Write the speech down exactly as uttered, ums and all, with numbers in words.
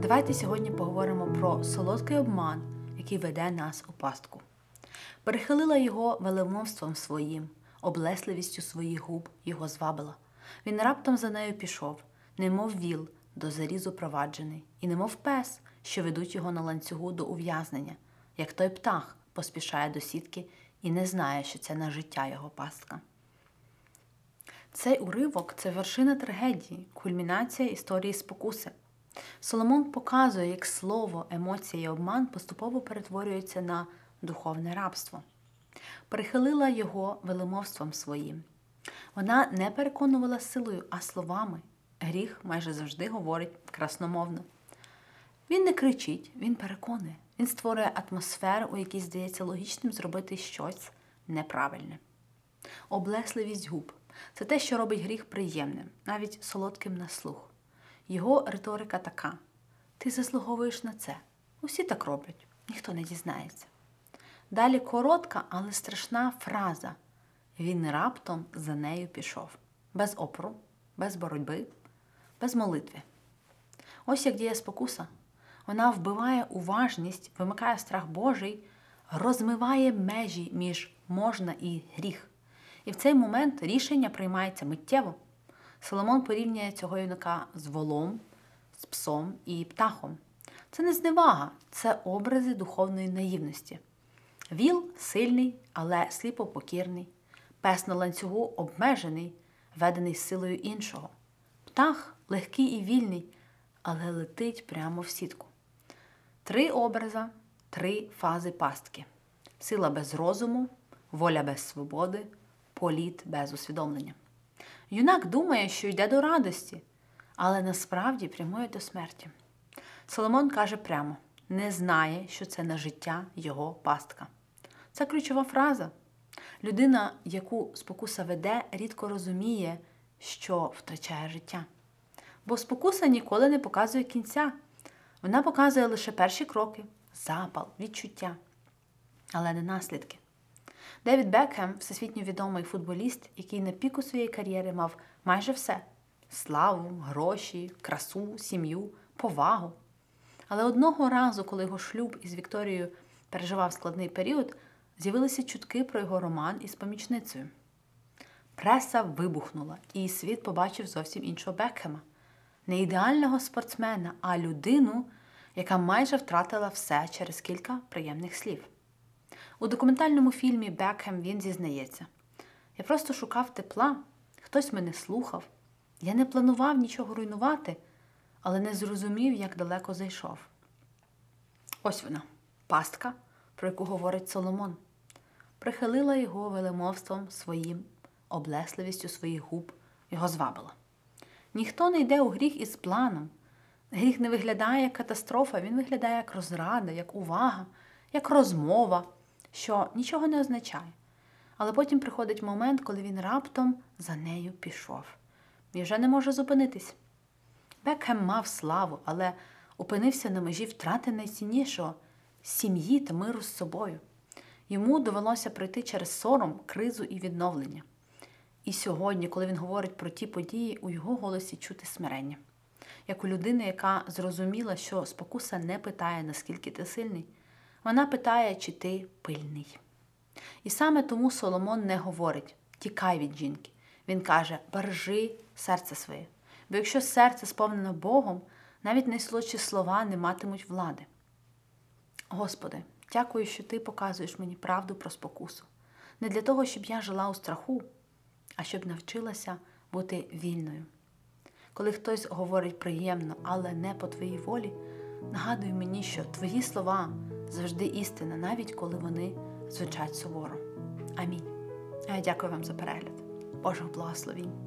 Давайте сьогодні поговоримо про солодкий обман, який веде нас у пастку. Перехилила його велемовством своїм, облесливістю своїх губ його звабила. Він раптом за нею пішов, немов віл, до зарізу проваджений, і немов пес, що ведуть його на ланцюгу до ув'язнення, як той птах поспішає до сітки і не знає, що це на життя його пастка. Цей уривок – це вершина трагедії, кульмінація історії спокуси. Соломон показує, як слово, емоція і обман поступово перетворюються на духовне рабство. Перехилила його велемовством своїм. Вона не переконувала силою, а словами. Гріх майже завжди говорить красномовно. Він не кричить, він переконує. Він створює атмосферу, у якій здається логічним зробити щось неправильне. Облесливість губ – це те, що робить гріх приємним, навіть солодким на слух. Його риторика така: ти заслуговуєш на це. Усі так роблять, ніхто не дізнається. Далі коротка, але страшна фраза. Він раптом за нею пішов. Без опору, без боротьби, без молитви. Ось як діє спокуса. Вона вбиває уважність, вимикає страх Божий, розмиває межі між можна і гріх. І в цей момент рішення приймається миттєво. Соломон порівнює цього юнака з волом, з псом і птахом. Це не зневага, це образи духовної наївності. Віл сильний, але сліпо покірний. Пес на ланцюгу обмежений, ведений силою іншого. Птах легкий і вільний, але летить прямо в сітку. Три образи, три фази пастки. Сила без розуму, воля без свободи, політ без усвідомлення. Юнак думає, що йде до радості, але насправді прямує до смерті. Соломон каже прямо, не знає, що це на життя його пастка. Це ключова фраза. Людина, яку спокуса веде, рідко розуміє, що втрачає життя. Бо спокуса ніколи не показує кінця. Вона показує лише перші кроки, запал, відчуття, але не наслідки. Девід Бекхем – всесвітньо відомий футболіст, який на піку своєї кар'єри мав майже все – славу, гроші, красу, сім'ю, повагу. Але одного разу, коли його шлюб із Вікторією переживав складний період, з'явилися чутки про його роман із помічницею. Преса вибухнула, і світ побачив зовсім іншого Бекхема. Не ідеального спортсмена, а людину, яка майже втратила все через кілька приємних слів. У документальному фільмі Бекхем він зізнається: «Я просто шукав тепла, хтось мене слухав. Я не планував нічого руйнувати, але не зрозумів, як далеко зайшов». Ось вона, пастка, про яку говорить Соломон. Прихилила його велемовством своїм, облесливістю своїх губ, його звабила. Ніхто не йде у гріх із планом. Гріх не виглядає як катастрофа, він виглядає як розрада, як увага, як розмова, що нічого не означає. Але потім приходить момент, коли він раптом за нею пішов. І вже не може зупинитись. Бекхем мав славу, але опинився на межі втрати найціннішого – сім'ї та миру з собою. Йому довелося пройти через сором, кризу і відновлення. І сьогодні, коли він говорить про ті події, у його голосі чути смирення. Як у людини, яка зрозуміла, що спокуса не питає, наскільки ти сильний. Вона питає, чи ти пильний. І саме тому Соломон не говорить «тікай від жінки». Він каже «бережи серце своє». Бо якщо серце сповнено Богом, навіть найсолодші слова не матимуть влади. Господи, дякую, що Ти показуєш мені правду про спокусу. Не для того, щоб я жила у страху, а щоб навчилася бути вільною. Коли хтось говорить приємно, але не по Твоїй волі, нагадуй мені, що Твої слова завжди істина, навіть коли вони звучать суворо. Амінь. А я дякую вам за перегляд. Божого благословінь.